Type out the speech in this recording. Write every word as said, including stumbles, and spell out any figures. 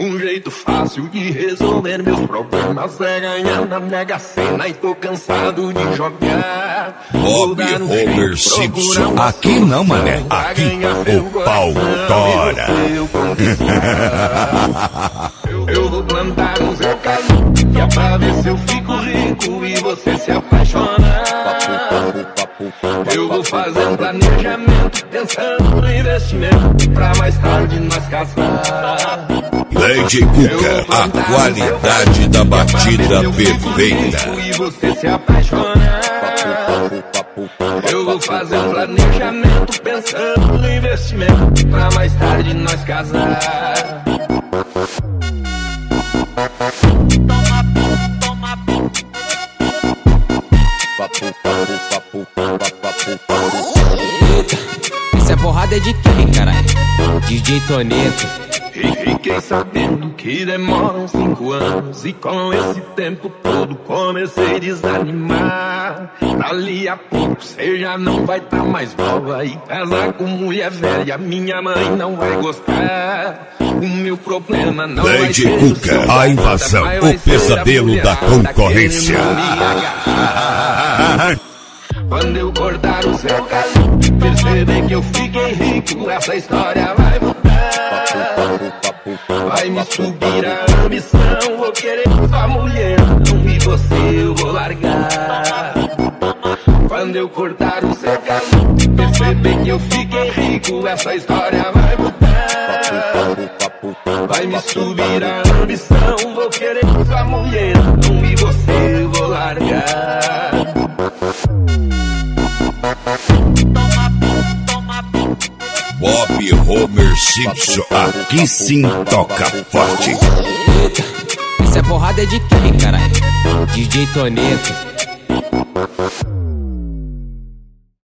Um jeito fácil de resolver meus problemas é ganhar na Mega Sena e tô cansado de jogar. Bob Homer Simpson. Aqui não, mané. Aqui o pau tora. Eu, eu vou plantar um eucalipto que é pra ver se eu fico rico e você se apaixonar. Eu vou fazer um planejamento pensando no investimento pra mais tarde nós casar. D J Cuca, a qualidade da batida perfeita. E você se apaixonar. Eu vou fazer um planejamento pensando no investimento pra mais tarde nós casar. Eita, essa porrada é de quem, caralho? D J Toneto. Fiquei sabendo que demoram cinco anos e com esse tempo todo comecei a desanimar. Dali a pouco cê já não vai tá mais nova e casar com mulher velha minha mãe não vai gostar. O meu problema não vai ser D J Cuca, a invasão, o pesadelo da concorrência. Quando eu cortar o seu cabelo, perceber que eu fiquei rico, essa história vai mudar. Vai me subir a ambição, vou querer sua mulher, e você eu vou largar. Quando eu cortar o seu cabelo, perceber que eu fiquei rico, essa história vai mudar. Vai me subir a ambição, vou querer sua mulher, e você eu vou largar. Bob Homer Simpson, aqui sim toca forte. Eita, essa porrada é de quem, caralho? D J Toneto.